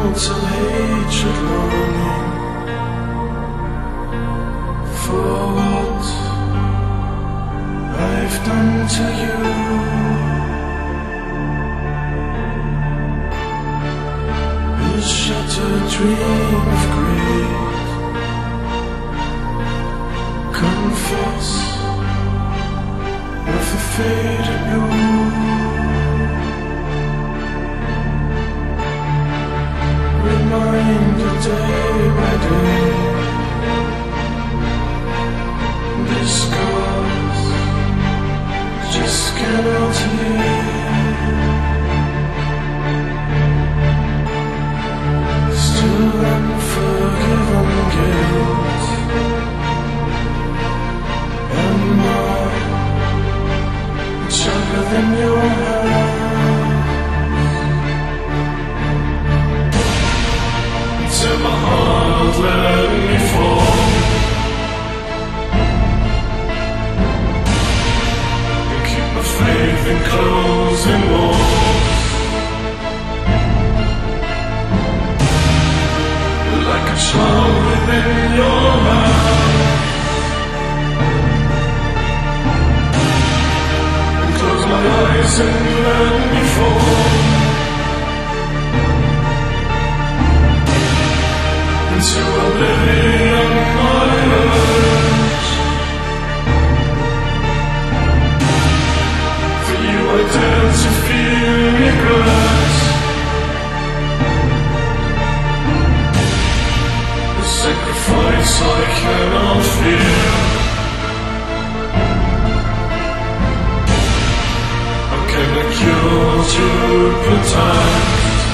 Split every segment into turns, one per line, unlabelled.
immortal hatred longing for what I've done to you. A shattered dream of greed. Confess with a faded blue. Reminder day by day. This scars just cannot heal. Still unforgiven guilt. And more sharper than your hand. Till my heart let me fall. And keep my faith in closing walls. Like a child within your eyes. And close my eyes and let me fall. Into oblivion, my urge. For you I dare to feel regret. The sacrifice I cannot feel. How can I cure to protect?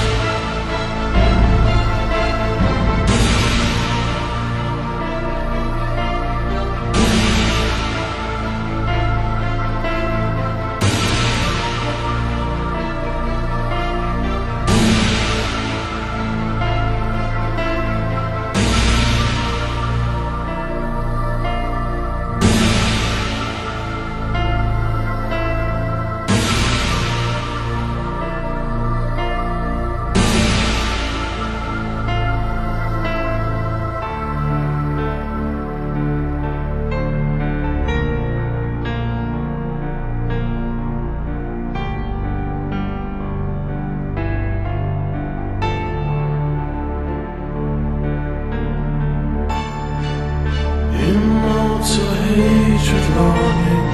Immortal hatred longing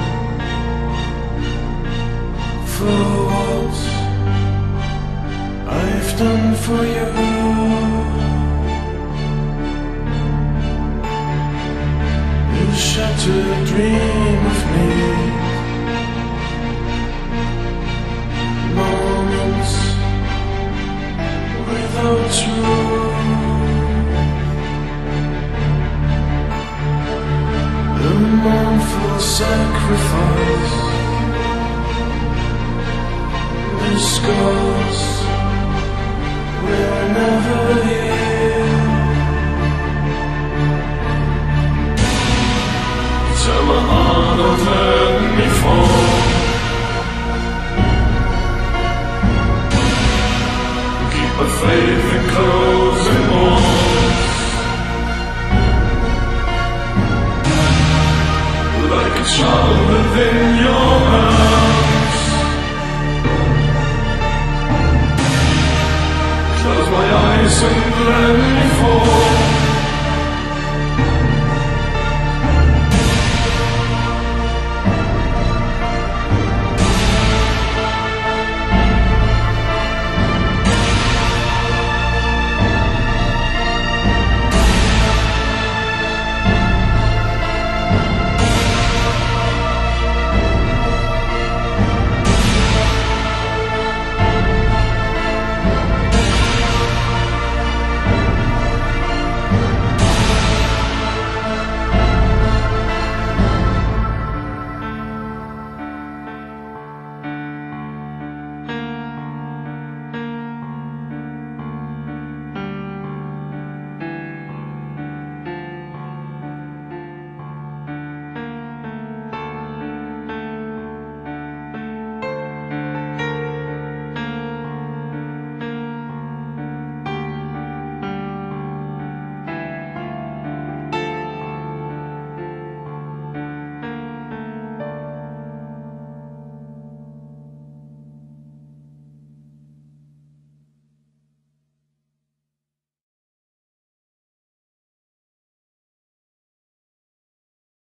for what I've done for you. You shattered dream of me. Moments without you. A mournful sacrifice. The scars will never heal. Tell my heart don't let me fall. Keep my faith in closing walls. Like a child within your arms. Close my eyes and let me